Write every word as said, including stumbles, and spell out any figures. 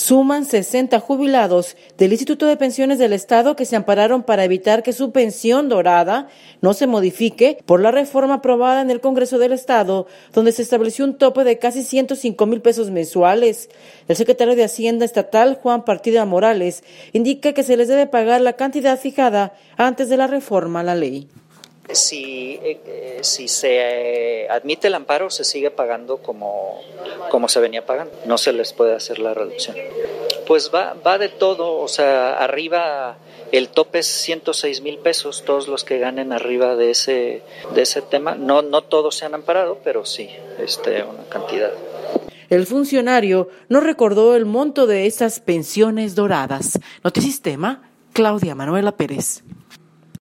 Suman sesenta jubilados del Instituto de Pensiones del Estado que se ampararon para evitar que su pensión dorada no se modifique por la reforma aprobada en el Congreso del Estado, donde se estableció un tope de casi ciento cinco mil pesos mensuales. El secretario de Hacienda Estatal, Juan Partida Morales, indica que se les debe pagar la cantidad fijada antes de la reforma a la ley. Si, eh, si se eh, admite el amparo, se sigue pagando como, como se venía pagando, no se les puede hacer la reducción. Pues va, va de todo, o sea, arriba el tope es ciento seis mil pesos, todos los que ganen arriba de ese, de ese tema, no, no todos se han amparado, pero sí, este, una cantidad. El funcionario no recordó el monto de esas pensiones doradas. Notisistema, Claudia Manuela Pérez.